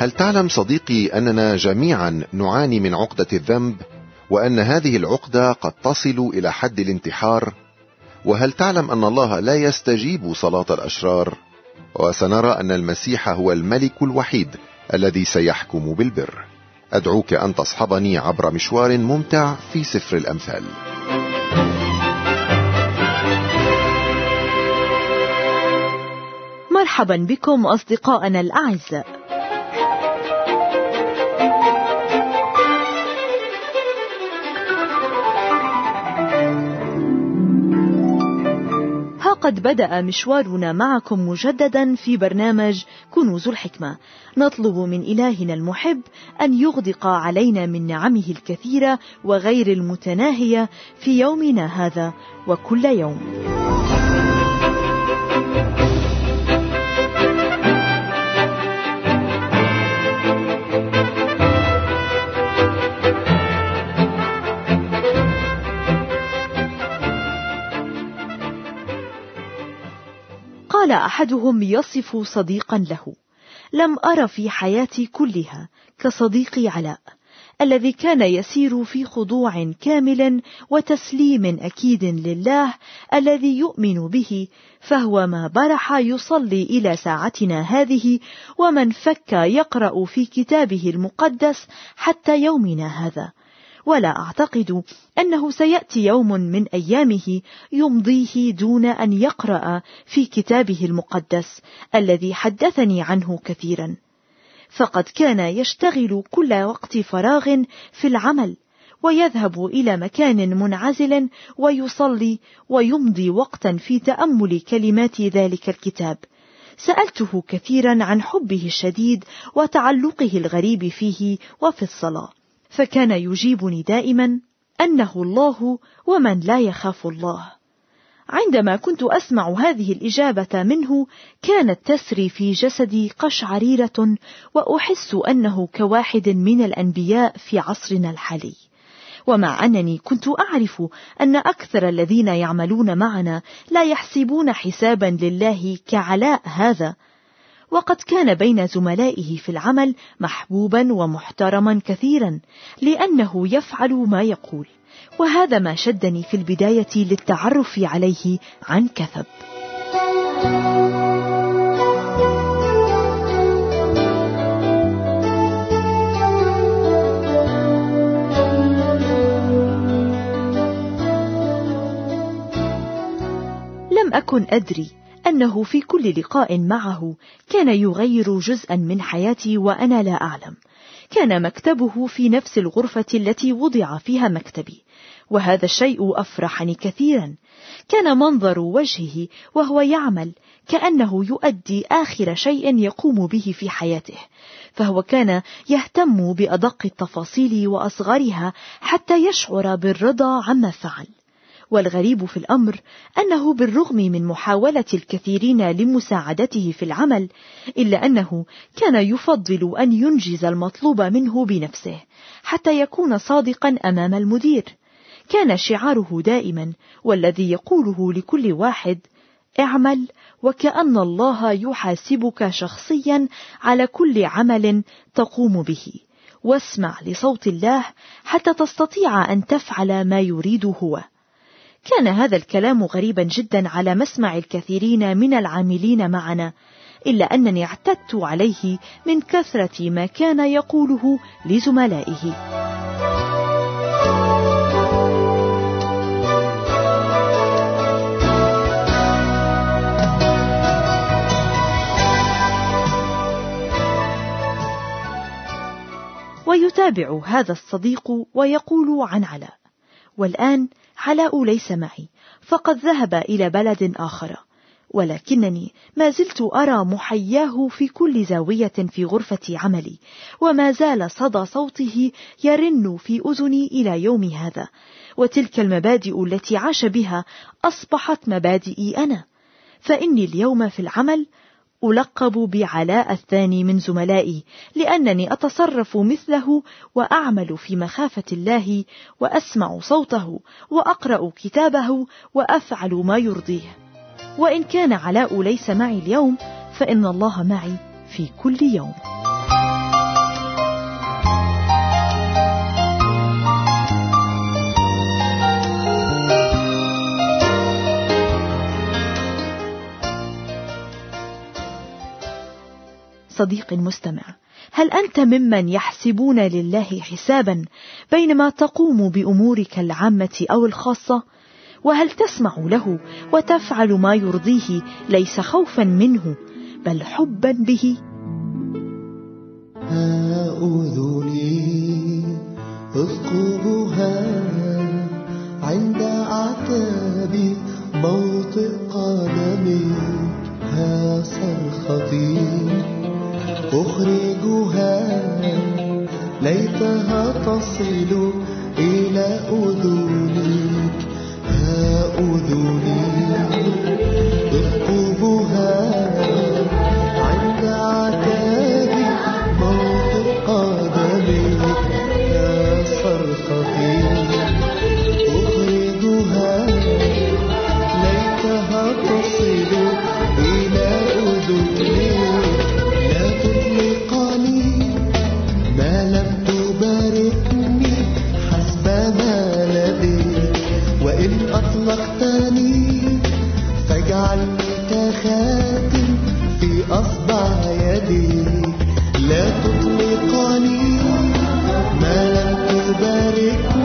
هل تعلم صديقي أننا جميعا نعاني من عقدة الذنب، وأن هذه العقدة قد تصل إلى حد الانتحار؟ وهل تعلم أن الله لا يستجيب صلاة الأشرار؟ وسنرى أن المسيح هو الملك الوحيد الذي سيحكم بالبر. أدعوك أن تصحبني عبر مشوار ممتع في سفر الأمثال. مرحبا بكم أصدقائنا الأعزاء. قد بدأ مشوارنا معكم مجددا في برنامج كنوز الحكمة. نطلب من إلهنا المحب أن يغدق علينا من نعمه الكثيرة وغير المتناهية في يومنا هذا وكل يوم. قال أحدهم يصف صديقا له: لم أر في حياتي كلها كصديقي علاء، الذي كان يسير في خضوع كامل وتسليم أكيد لله الذي يؤمن به، فهو ما برح يصلي إلى ساعتنا هذه، ومن فك يقرأ في كتابه المقدس حتى يومنا هذا. ولا أعتقد أنه سيأتي يوم من أيامه يمضيه دون أن يقرأ في كتابه المقدس الذي حدثني عنه كثيرا، فقد كان يشتغل كل وقت فراغ في العمل، ويذهب إلى مكان منعزل ويصلي ويمضي وقتا في تأمل كلمات ذلك الكتاب. سألته كثيرا عن حبه الشديد وتعلقه الغريب فيه وفي الصلاة، فكان يجيبني دائما أنه الله ومن لا يخاف الله. عندما كنت أسمع هذه الإجابة منه كانت تسري في جسدي قشعريرة، وأحس أنه كواحد من الأنبياء في عصرنا الحالي. ومع أنني كنت أعرف أن أكثر الذين يعملون معنا لا يحسبون حسابا لله كعلاء هذا، وقد كان بين زملائه في العمل محبوبا ومحترما كثيرا لأنه يفعل ما يقول، وهذا ما شدني في البداية للتعرف عليه عن كثب. لم أكن أدري أنه في كل لقاء معه كان يغير جزءا من حياتي وأنا لا أعلم. كان مكتبه في نفس الغرفة التي وضع فيها مكتبي، وهذا الشيء أفرحني كثيرا. كان منظر وجهه وهو يعمل كأنه يؤدي آخر شيء يقوم به في حياته، فهو كان يهتم بأدق التفاصيل وأصغرها حتى يشعر بالرضا عما فعل. والغريب في الأمر أنه بالرغم من محاولة الكثيرين لمساعدته في العمل، إلا أنه كان يفضل أن ينجز المطلوب منه بنفسه حتى يكون صادقا أمام المدير. كان شعاره دائما والذي يقوله لكل واحد: اعمل وكأن الله يحاسبك شخصيا على كل عمل تقوم به، واسمع لصوت الله حتى تستطيع أن تفعل ما يريد هو. كان هذا الكلام غريبا جدا على مسمع الكثيرين من العاملين معنا، إلا أنني اعتدت عليه من كثرة ما كان يقوله لزملائه. ويتابع هذا الصديق ويقول عن علاء: والآن علاء ليس معي، فقد ذهب إلى بلد آخر، ولكنني ما زلت أرى محياه في كل زاوية في غرفة عملي، وما زال صدى صوته يرن في أذني إلى يوم هذا. وتلك المبادئ التي عاش بها أصبحت مبادئي أنا، فإني اليوم في العمل ألقب بعلاء الثاني من زملائي، لأنني أتصرف مثله وأعمل في مخافة الله، وأسمع صوته وأقرأ كتابه وأفعل ما يرضيه. وإن كان علاء ليس معي اليوم، فإن الله معي في كل يوم. صديقي المستمع، هل أنت ممن يحسبون لله حسابا بينما تقوم بأمورك العامة أو الخاصة؟ وهل تسمع له وتفعل ما يرضيه ليس خوفا منه بل حبا به؟ أذني أثقبها عند عتاب موطئ قدمي، ها صرختي أخرجها ليتها تصل إلى أذني. ها أذني أثقبها عند عتاب موطئ قدمي، ها صرختي أخرجها ليتها تصل إلى أذني. لا تطلقني ما لم تباركني حسب ما لديك، وإن أطلقتني فاجعلني كخاتم في أصبع يديك. لا تطلقني ما لم تباركني